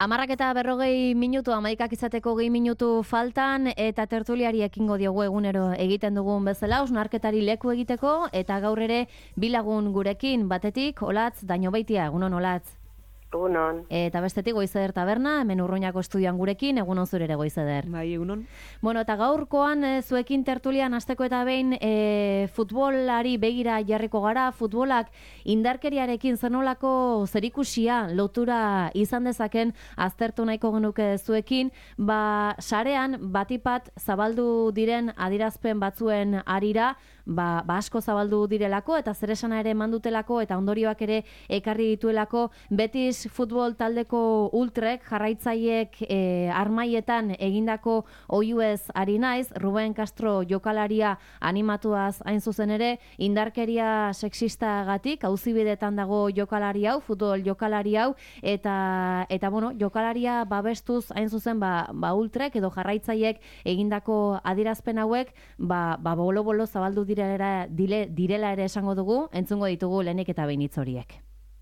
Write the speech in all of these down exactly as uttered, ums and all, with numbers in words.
Hamarrak eta berrogei minutu, hamaikak izateko gehi minutu faltan, eta tertuliari ekingo diogu egunero egiten dugun bezala, hausnarketari leku egiteko, eta gaur ere bilagun gurekin, batetik, Olatz Dañobeitia, egunon Olatz. Egunon. Eta bestetik Goizeder Taberna, hemen Urruñako estudioan gurekin, egunon zure ere Goizeder. Bai, egunon. Bueno, eta gaurkoan e, zuekin tertulian hasteko eta behin e, futbolari begira jarriko gara, futbolak indarkeriarekin zenolako zerikusia lotura izan dezaken aztertu nahiko genuke zuekin, ba sarean batipat zabaldu diren adierazpen batzuen arira, ba, ba asko zabaldu direlako eta zeresana ere mandutelako eta ondorioak ere ekarri dituelako Betis futbol taldeko ultrek jarraitzaileek e, armaietan egindako oihuez ari naiz, Ruben Castro jokalaria animatuaz hain zuzen ere, indarkeria sexistagatik auzibidetan dago jokalari hau, futbol jokalari hau, eta eta bueno, jokalaria babestuz hain zuzen ba, ba ultrek edo jarraitzaileek egindako adierazpen hauek, ba, ba bolo-bolo zabaldu direla, dile, direla ere esango dugu, entzungo ditugu lehenik eta behin hitz horiek.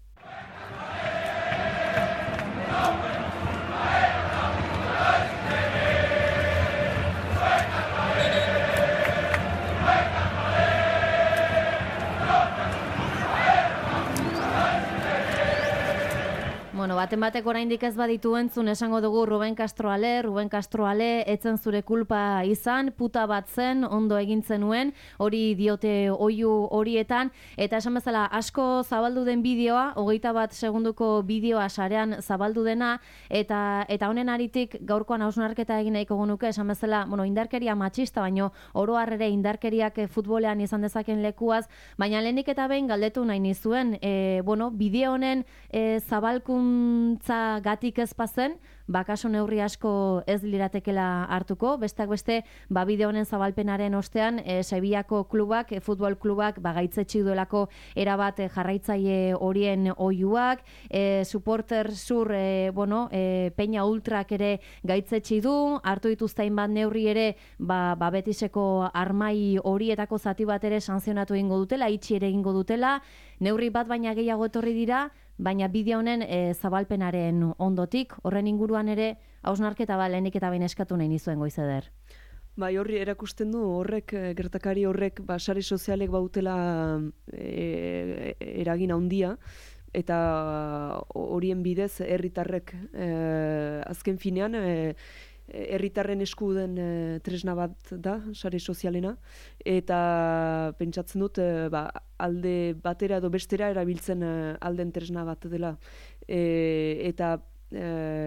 Bueno, baten batek oraindik ez baditu entzun esango dugu Ruben Castro ale, Ruben Castro ale, etzen zure kulpa izan, puta bat zen, ondo egin zenuen, hori diote oihu horietan, eta esan bezala asko zabaldu den bideoa, hogeita bat segunduko bideoa sarean zabaldu dena, eta eta honen aritik gaurkoan hausnarketa egin nahiko genuke, esan bezala, bueno, indarkeria matxista, baino oro har ere indarkeriak futbolean izan dezaken lekuaz, baina lehenik eta behin galdetu nahi nizuen, e, bueno, bideo honen e, zabalkun gatik ez pazen, bakaso neurri asko ez liratekela hartuko, besteak beste, ba bideo honen zabalpenaren ostean, e, Sevillako klubak, e, futbol klubak, ba gaitzetsi duelako erabat e, jarraitzaile horien oihuak, e, supporter sur, e, bueno, e, Peña Ultrak ere gaitzetsi du, hartu dituztain bat neurri ere, ba, ba Betiseko armai horietako zati bat ere sanzionatu egingo dutela, itxi ere egingo dutela, neurri bat baina gehiago etorri dira, baina bideo honen e, zabalpenaren ondotik, horren inguruan ere hausnarketa ba lehenik eta behin eskatu nahi nizuen Goizeder. Bai, horri erakusten du horrek, gertakari horrek, ba, sare sozialek bautela e, eragin handia, eta horien bidez herritarrek e, azken finean, e, herritarren esku den e, tresna bat da, sare sozialena, eta pentsatzen dut, e, ba, alde batera edo bestera erabiltzen e, alden tresna bat dela. E, eta e,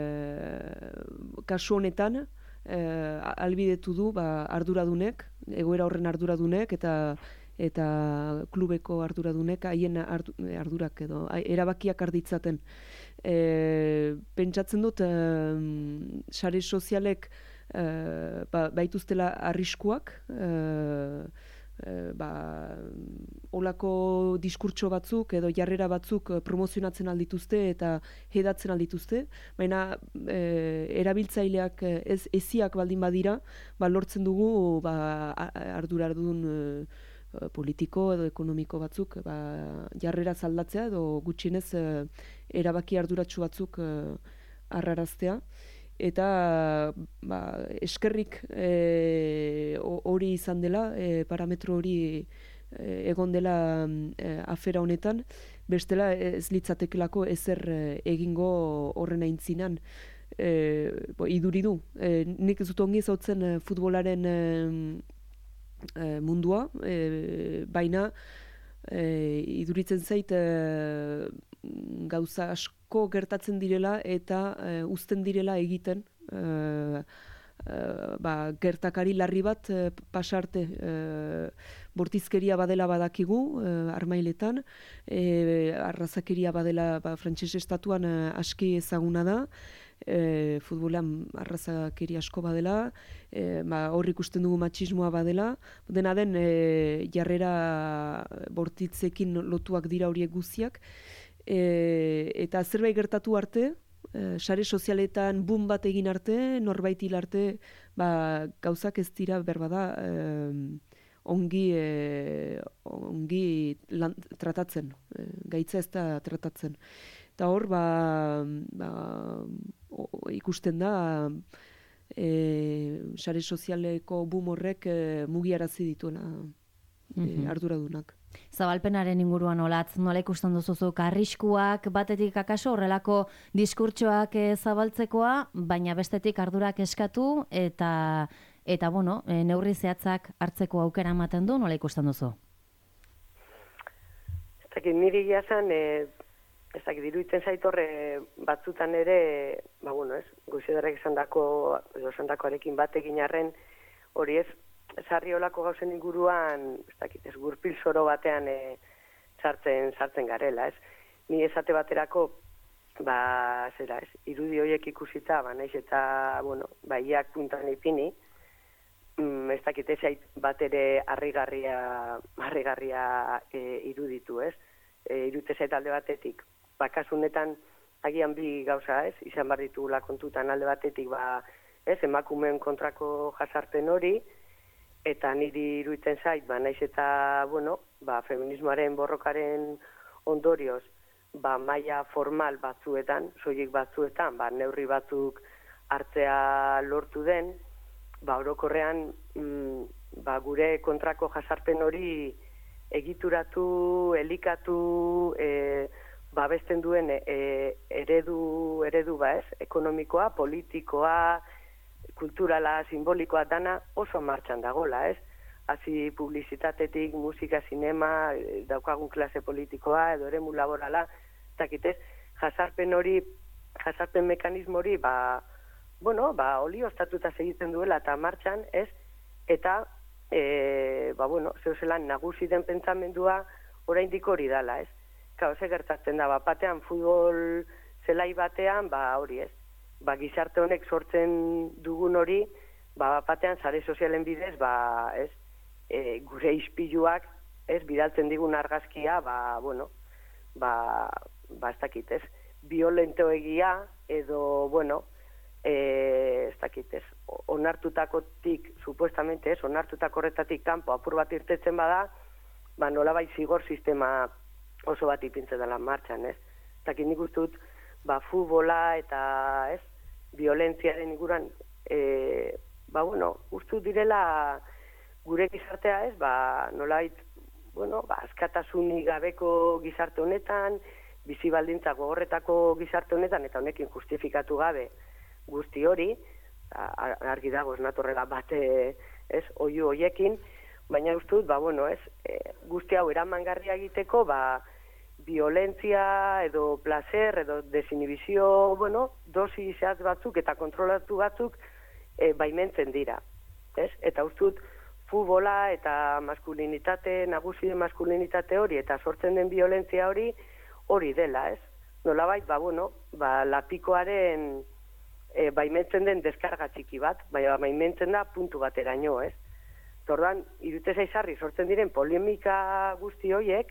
kasu honetan, e, albidetu du ba, arduradunek, egoera horren arduradunek, eta eta klubeko arduradunek haien ardurak edo erabakiak arditzaten. E, pentsatzen dut, e, sare sozialek e, ba, baituztela arriskuak, e, e, ba, olako diskurtso batzuk edo jarrera batzuk promozionatzen aldituzte eta hedatzen aldituzte, baina e, erabiltzaileak ez eziak baldin badira, ba, lortzen dugu ba, arduradun e, politiko edo ekonomiko batzuk ba, jarrera zaldatzea edo gutxienez e, erabaki arduratsu batzuk e, arraraztea. Eta ba, eskerrik hori e, izan dela, e, parametro hori e, egon dela e, afera honetan, bestela ez litzatekelako ezer e, egingo horren aintzinan. E, bo, iduri du, e, nik ez dut ongi zautzen e, futbolaren e, E, mundua, e, baina e, iduritzen zait e, gauza asko gertatzen direla eta e, uzten direla egiten e, e, ba, gertakari larri bat e, pasarte e, bortizkeria badela badakigu e, armailetan, e, arrazakeria badela ba, frantses estatuan e, aski ezaguna da, E, futbolean arrazakeri asko badela, e, ba, hor ikusten dugu matxismoa badela, dena den e, jarrera bortitzekin lotuak dira horiek guztiak, e, eta zerbait gertatu arte, e, sare sozialetan boom bat egin arte, norbait hil arte, ba, gauzak ez dira berbada e, ongi, e, ongi lan, tratatzen, e, gaitza ez da tratatzen. Eta hor, ba, ba, o, ikusten da, e, sare sozialeko boom horrek e, mugiarazi dituena e, arduradunak. Zabalpenaren inguruan olatz, nola ikusten duzuzuk arriskuak batetik akaso horrelako diskurtsoak e, zabaltzekoa, baina bestetik ardurak eskatu eta eta bueno, e, neurri zehatzak hartzeko aukera ematen du, nola ikusten duzu? Ez dakit, niri jazan, e, ez dakit, iruditzen zaitorre batzutan ere, ba bueno, ez, Goizederrek esan dako, edo esan dakoarekin bat egin arren, hori ez, sarri olako gauzen inguruan, ez dakit, ez gurpil soro batean e, sartzen, sartzen garela, ez. Ni esate baterako, ba, zera, ez, irudi horiek ikusita, ba, naiz eta, bueno, ba, iak puntan ipini, mm, ez dakit, ez ait bat ere harrigarria, harrigarria e, iruditu, ez. E, irute zait alde batetik, ba, kasunetan, agian bi gauza, ez, izan behar ditugula kontutan alde batetik, ba, ez, emakumeen kontrako jasarpen hori, eta niri iruditzen zait, ba, naiz eta, bueno, ba, feminismoaren borrokaren ondorioz, ba, maila formal batzuetan, soilik batzuetan, ba, neurri batzuk hartzea lortu den, ba, orokorrean, mm, ba, gure kontrako jasarpen hori egituratu, elikatu, e, babesten duen e, eredu, eredu, ba, ez, ekonomikoa, politikoa, kulturala, simbolikoa dana oso martxan dagola, ez? Hasi publizitatetik, musika, sinema, daukagun klase politikoa, edo eremu laborala, zakitez, jasarpen hori, jasarpen mekanismo hori, ba, bueno, ba, oli ostatuta segitzen duela eta martxan, ez? Eta, e, ba, bueno, zeuzelan nagusi den pentsamendua oraindik hori dala, ez? Kao, ze gertatzen da, ba, batean futbol zelai batean, ba, hori, ez? Ba, gizarte honek sortzen dugun hori, ba, batean sare sozialen bidez, ba, ez, e, gure ispiluak, ez, bidaltzen digun argazkia, ba, bueno, ba, ba, ez dakit, ez, violentoegia, edo, bueno, e, ez dakit, ez, onartutakotik, supuestamente, ez, onartutako horretatik kanpo apur bat irtetzen bada, ba, nolabait zigor sistema oso bat ipintzen dela martxan, ez, ez dakit nik ustut, ba, futbola eta, ez, violentziaren inguruan, e, ba, bueno, ustu direla gure gizartea, ez, ba, nolait, bueno, ba, askatasunik gabeko gizarte honetan, bizi baldintza gogorretako gizarte honetan, eta honekin justifikatu gabe guzti hori, argi dago, ez natorrela bate, ez, oiu hoiekin, baina ustut, ba, bueno, ez, e, guzti hau eramangarria egiteko, ba, violentzia edo placer edo desinhibizio, bueno, dosi zehatz batzuk eta kontrolatu batzuk e, baimentzen dira, ez? Eta ustut futbola eta maskulinitate, nagusi den maskulinitate hori eta sortzen den violentzia hori hori dela, ez? Nolabait, ba, bueno, ba, lapikoaren e, baimentzen den deskarga txiki bat, baina baimentzen da puntu bateraino, ez? Tordan, irute zaizarri sortzen diren polemika guzti horiek,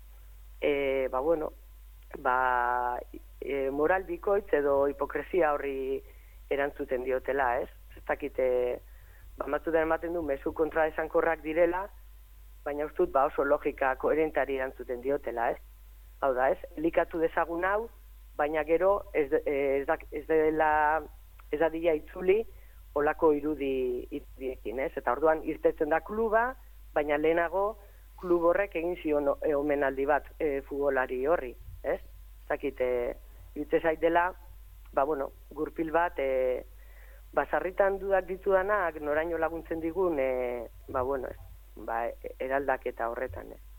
E, ba, bueno, ba, e, moral bikoitz edo hipokresia horri erantzuten diotela, ez? Ez dakite, ba, matzutan ematen du, mezu kontra esankorrak direla, baina ustut, ba, oso logika koherentari erantzuten diotela, ez? Hau da, ez? Elikatu dezagun hau, baina gero ez, ez, da, ez dela, ez da dila itzuli olako irudi irudiekin, ez? Eta orduan irtetzen da kluba, baina lehenago klub horrek egin zion e, omenaldi bat e, futbolari horri, ez? Zakite, irte zait dela, ba, bueno, gurpil bat, e, ba, sarritan dudak ditudanak, noraino laguntzen digun, e, ba, bueno, ez, ba, eraldaketa horretan, ez?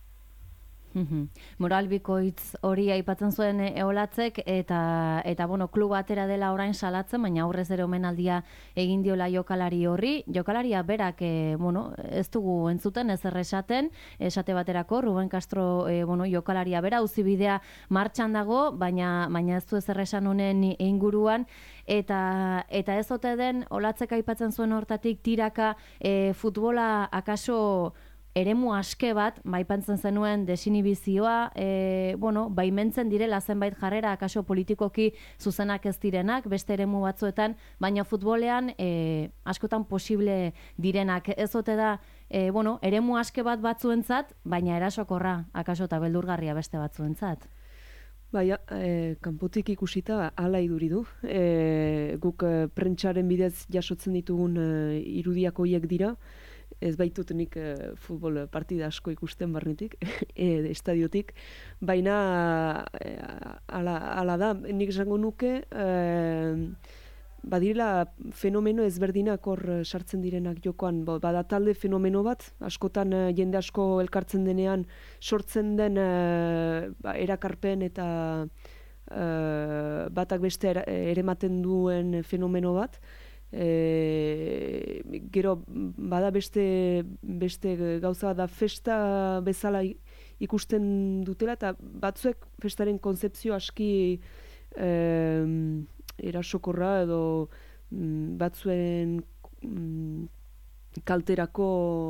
Moral bikoitz hori aipatzen zuen eolatzek eta eta bueno, kluba atera dela orain salatzen, baina aurrez ere omenaldia egin diola jokalari horri. Jokalaria berak e, bueno, ez dugu entzuten, ez erresaten, esate baterako Ruben Castro e, bueno, jokalaria bera auzibidea martxan dago, baina baina ez du ez erresan honen inguruan eta eta ez ote den olatzek aipatzen zuen hortatik tiraka e, futbola akaso eremu aske bat, baipantzen zenuen desinibizioa, e, bueno, baimentzen direla zenbait jarrera, akaso politikoki zuzenak ez direnak, beste eremu batzuetan, baina futbolean e, askotan posible direnak. Ez ote da, e, bueno, eremu aske bat batzuentzat, baina erasokorra, akaso eta beldurgarria beste batzuentzat. Bai, e, kanpotik ikusita hala iduri du. E, guk e, prentsaren bidez jasotzen ditugun e, irudiak horiek dira. Ez baitut nik e, futbol partida asko ikusten barnetik, e, estadiotik. Baina e, ala, ala da, nik esango nuke, e, badirela fenomeno ezberdinak hor sartzen direnak jokoan. Bada talde fenomeno bat, askotan e, jende asko elkartzen denean sortzen den e, ba, erakarpen eta e, batak beste era, erematen duen fenomeno bat. E, gero bada beste beste gauza da festa bezala ikusten dutela eta batzuek festaren kontzepzio aski e, erasokorra edo mm, batzuen mm, kalterako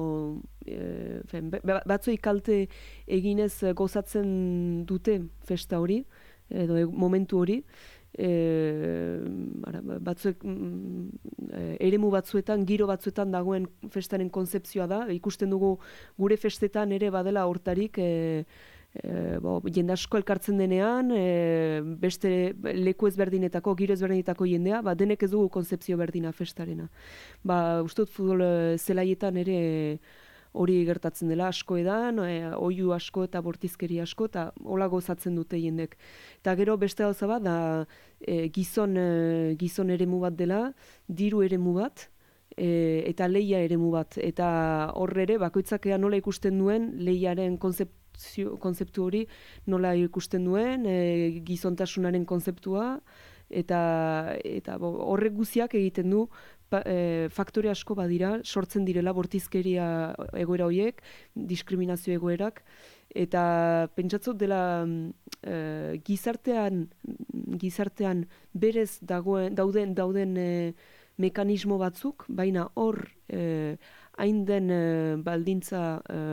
e, fen, batzuei kalte eginez gozatzen dute festa hori edo e, momentu hori. E, ara, batzuek e, eremu batzuetan, giro batzuetan dagoen festaren kontzepzioa da. Ikusten dugu gure festetan ere badela hortarik e, e, bo, jende asko elkartzen denean, e, beste leku ezberdinetako, giro ezberdinetako jendea, ba, denek ez dugu kontzepzio berdina festarena. Ba, uste dut futbol zelaietan ere hori gertatzen dela asko edan, e, oihu asko eta bortizkeri asko, eta hola gozatzen dute jendek. Eta gero beste gauza bat, da e, gizon, e, gizon eremu bat dela, diru eremu bat, e, eta leia eremu bat. Eta horre ere, bakoitzak ea nola ikusten duen, leiaren konzeptu, konzeptu hori nola ikusten duen, e, gizontasunaren konzeptua, eta, eta bo, horrek guziak egiten du, Pa, e, faktore asko badira, sortzen direla bortizkeria egoera horiek, diskriminazio egoerak, eta pentsatzot dela e, gizartean, gizartean berez dagoen, dauden, dauden e, mekanismo batzuk, baina hor e, hain den e, baldintza e,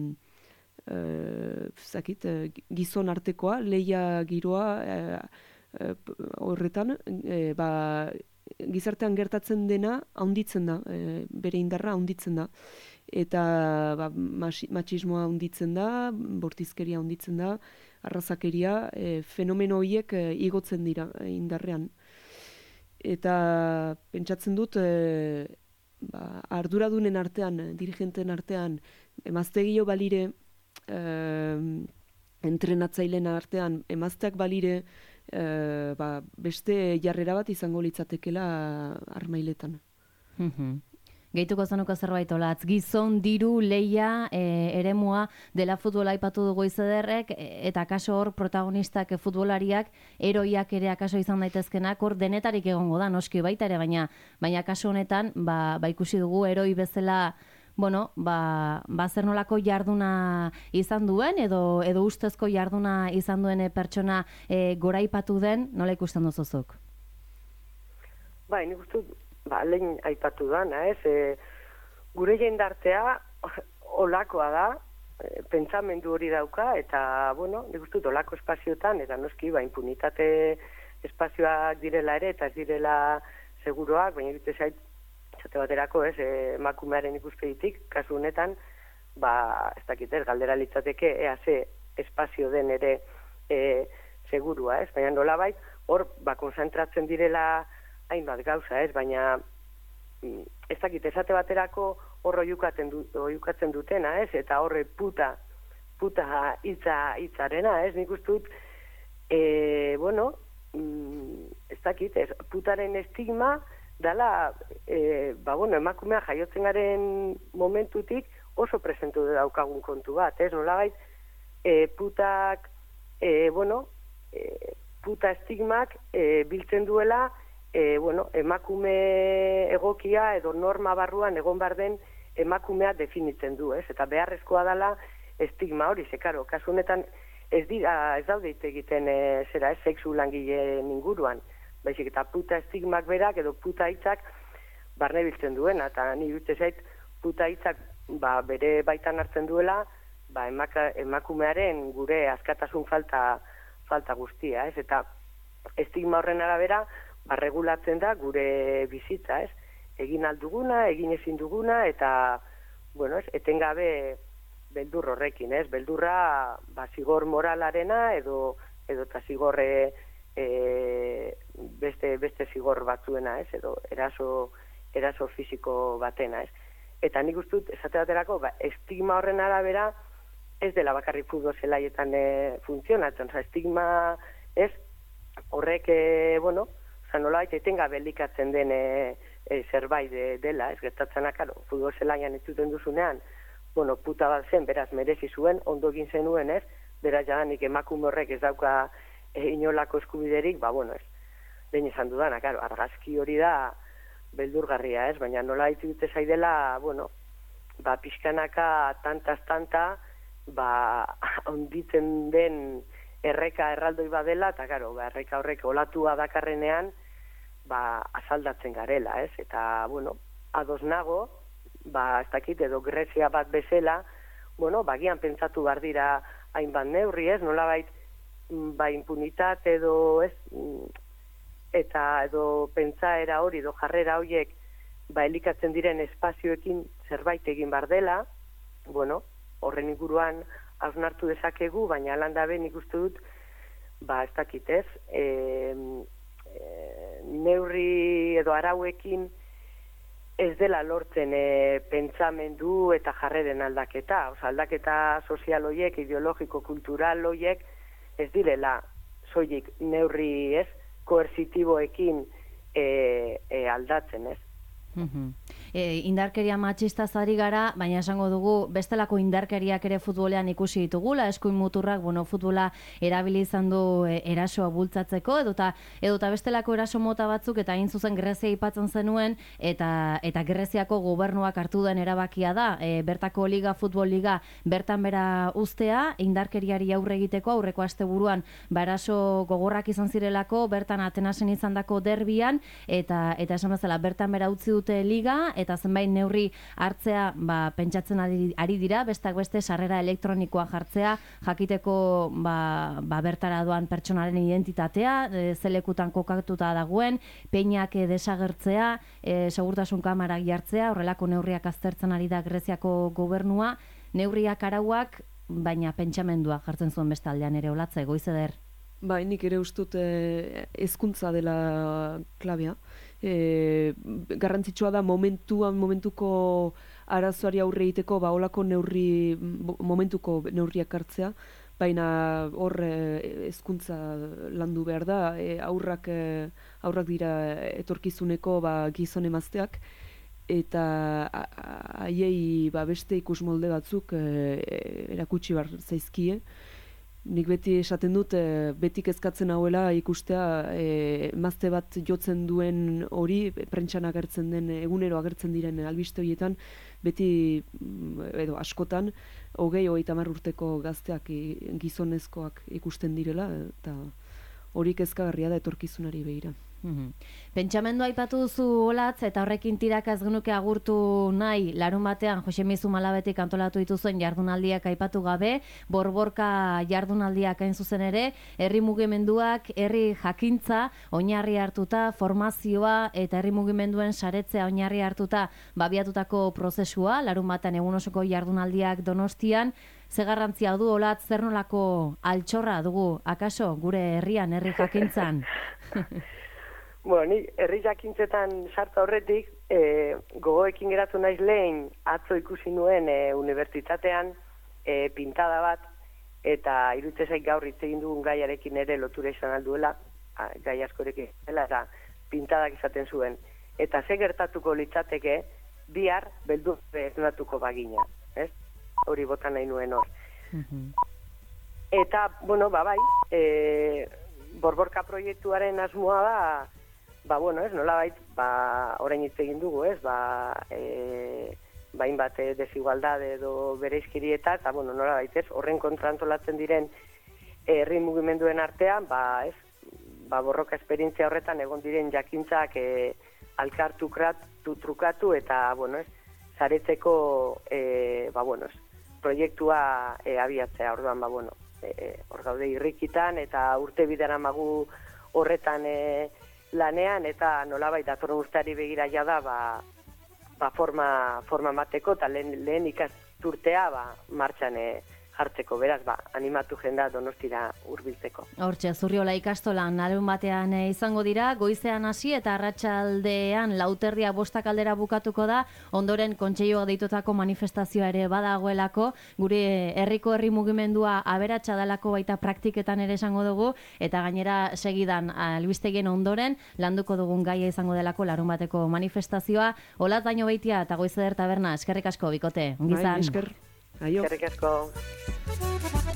e, zakit, e, gizon artekoa, leia giroa e, e, horretan, e, ba, gizartean gertatzen dena handitzen da, e, bere indarra handitzen da. Eta ba, matxismoa handitzen da, bortizkeria handitzen da, arrazakeria, e, fenomeno horiek e, igotzen dira e, indarrean. Eta pentsatzen dut, e, ba, arduradunen artean, dirigenten artean, emaztegio balire, e, entrenatzaileen artean, emazteak balire, E, ba, beste jarrera bat izango litzatekela armailetan. Gehituko zenuko zerbait olatz, gizon, diru, leia, e, eremua, dela futbola aipatu dugu izederrek, e, eta kaso hor protagonistak e, futbolariak, eroiak ere akaso izan daitezkenak, hor denetarik egongo da, noski baita ere, baina, baina kaso honetan, ba, ba ikusi dugu, eroi bezala, bueno, ba, ba zer nolako jarduna izan duen, edo edo ustezko jarduna izan duen pertsona e, goraipatu den, nola ikusten duzuzuk? Ba, nik uste, ba, lehen aipatu dana, ez? E, gure jendartea olakoa da, e, pentsamendu hori dauka, eta, bueno, nik uste olako espazioetan, eta noski, ba, impunitate espazioak direla ere, eta ez direla seguroak, baina dute zait, esate baterako, ez, emakumearen ikuspegitik, kasu honetan, ba, ez dakit, ez, galdera litzateke, ea ze espazio den ere e, segurua, ez, baina nolabait, hor, ba, konzentratzen direla hainbat gauza, ez, baina ez dakit, esate baterako hor oiukatzen, du, oiukatzen dutena, ez, eta horre puta, puta hitza hitzarena, ez, nik uste dut, e, bueno, ez dakit, ez, putaren estigma, dala, e, ba, bueno, emakumea jaiotzen garen momentutik oso presentu daukagun kontu bat, ez, nolabait, e, putak, e, bueno, e, puta estigmak e, biltzen duela, e, bueno, emakume egokia edo norma barruan egon behar den emakumea definitzen du, ez, eta beharrezkoa dala estigma hori, ze, karo, kasu honetan ez dira, ez daude egiten e, zera, ez, sexu langileen inguruan, baizik eta puta estigmak berak edo puta hitzak barne biltzen duena, eta ni dute zait puta hitzak ba, bere baitan hartzen duela ba, emaka, emakumearen gure askatasun falta, falta guztia, ez? Eta estigma horren arabera ba, regulatzen da gure bizitza, ez? Egin alduguna, egin ezin duguna, eta bueno, ez, etengabe beldur horrekin, ez? Beldurra ba, zigor moralarena edo edo eta zigorre e, beste, beste zigor batzuena, ez, edo eraso, eraso fisiko batena, ez. Eta nik uste dut, esate baterako, ba, estigma horren arabera, ez dela bakarrik futbol zelaietan e, funtzionatzen, oza, estigma, ez, horrek, e, bueno, oza, nola baita etenga belikatzen den e, e, zerbait de, dela, ez gertatzen akaro, futbol zelaian ez zuten duzunean, bueno, puta bat zen, beraz, merezi zuen, ondo egin zenuen, ez, beraz, jadanik emakume horrek ez dauka e, inolako eskubiderik, ba, bueno, ez, lehen izan dudana, karo, argazki hori da beldurgarria, ez, baina nola haitu dute zaidela, bueno, ba, pixkanaka, tantaz, tanta, ba, onditzen den erreka erraldoi badela, eta, karo, ba, erreka horrek olatua dakarrenean, ba, asaldatzen garela, ez, eta, bueno, ados nago, ba, ez dakit, edo Grezia bat bezala, bueno, bagian pentsatu behar dira hainbat neurri, ez, nolabait, ba, impunitate edo, ez, eta edo pentsaera hori, edo jarrera horiek, ba, elikatzen diren espazioekin zerbait egin behar dela, bueno, horren inguruan hausnartu dezakegu, baina landa ben ikustu dut, ba, ez dakit, ez, e, e, neurri edo arauekin ez dela lortzen e, pentsamendu eta jarreren aldaketa, oza, aldaketa sozial hoiek, ideologiko, kultural hoiek, ez direla soilik neurri, ez, koersitiboekin e, e, aldatzen, ez. Uh-huh. E, indarkeria matxistaz ari gara, baina esango dugu bestelako indarkeriak ere futbolean ikusi ditugula, eskuin muturrak, bueno, futbola erabili izan du e, erasoa bultzatzeko, edota, edota bestelako eraso mota batzuk, eta hain zuzen Grezia aipatzen zenuen, eta, eta Greziako gobernuak hartu den erabakia da, e, bertako liga, futbol liga, bertan bera uztea, indarkeriari aurre egiteko, aurreko asteburuan, ba, eraso gogorrak izan zirelako, bertan Atenasen izandako derbian, eta, eta esan bezala, bertan bera utzi dute liga, eta zenbait neurri hartzea, ba, pentsatzen ari, ari dira, bestak beste sarrera elektronikoa jartzea, jakiteko ba, ba, bertara doan pertsonaren identitatea, e, zelekutan kokatuta dagoen, peinak e, desagertzea, e, segurtasun kamarak jartzea, horrelako neurriak aztertzen ari da Greziako gobernua, neurriak arauak, baina pentsamendua jartzen zuen beste aldean ere olatze, Goizeder. Ba, nik ere ustut eh, hezkuntza dela klabea. E, garrantzitsua da momentuan, momentuko arazoari aurre egiteko, ba, olako neurri, momentuko neurriak hartzea, baina hor hezkuntza landu behar da, e, aurrak, e, aurrak dira etorkizuneko ba, gizon emazteak, eta haiei ba, beste ikus molde batzuk e, erakutsi behar zaizkie. Nik beti esaten dut, e, beti kezkatzen hauela ikustea e, emazte bat jotzen duen hori, prentsan agertzen den, egunero agertzen diren albiste horietan, beti, edo askotan, hogei, hogeita hamar urteko gazteak gizonezkoak ikusten direla, eta hori kezkagarria da etorkizunari begira. Mm-hmm. Pentsamendua aipatu duzu Olatz, eta horrekin tiraka ez genuke agurtu nahi, larun batean Josemi Zumalabetik antolatu dituzuen jardunaldiak aipatu gabe, borborka jardunaldiak hain zuzen ere, herri mugimenduak, herri jakintza, oinarri hartuta, formazioa eta herri mugimenduen saretzea oinarri hartuta babiatutako prozesua, larun batean egun osoko jardunaldiak Donostian. Ze garrantzia du Olatz, zer nolako altxorra dugu, akaso, gure herrian, herri jakintzan? Bueno, ni herri jakintzetan sartu aurretik, e, gogoekin geratu naiz lehen atzo ikusi nuen e, unibertsitatean e, pintada bat, eta iruditzen zait gaur hitz egin dugun gaiarekin ere lotura izan alduela, gai askorekin dela, eta pintadak izaten zuen. Eta ze gertatuko litzateke, bihar beldur esnatuko bagina, ez? Hori bota nahi nuen hor. Mm-hmm. Eta, bueno, ba bai, e, borborka proiektuaren asmoa da, ba, bueno, ez, nolabait, ba, orain hitz egin dugu, ez, ba, e, bain bat desigualdade edo bereizkirieta, eta, bueno, nolabait, ez, horren kontra antolatzen diren herri mugimenduen artean, ba, ez, ba, borroka esperientzia horretan egon diren jakintzak e, alkartu kratu, trukatu, eta, bueno, ez, saretzeko, e, ba, bueno, ez, proiektua e, abiatzea, orduan, ba, bueno, e, hor gaude irrikitan, eta urte bidean amagu horretan e, lanean, eta nolabait datorren urteari begira ja da, ba, ba forma, forma mateko, eta lehen, lehen ikasturtea ba, martxan e, hartzeko, beraz, ba, animatu jenda Donostira hurbiltzeko. Hortxe, Zurriola ikastolan larun batean e, izango dira, goizean hasi eta arratsaldean lauterdia bostak aldera bukatuko da, ondoren kontseilua deitutako manifestazioa ere badagoelako, gure herriko herri mugimendua aberatsa dalako baita praktiketan ere esango dugu, eta gainera segidan albistegien ondoren landuko dugun gaia izango delako larun bateko manifestazioa. Olat Baino Beitia eta Goizeder Taberna, eskerrik asko, bikote. Ongizan. Bai, esker. Aio. Eskerrik asko.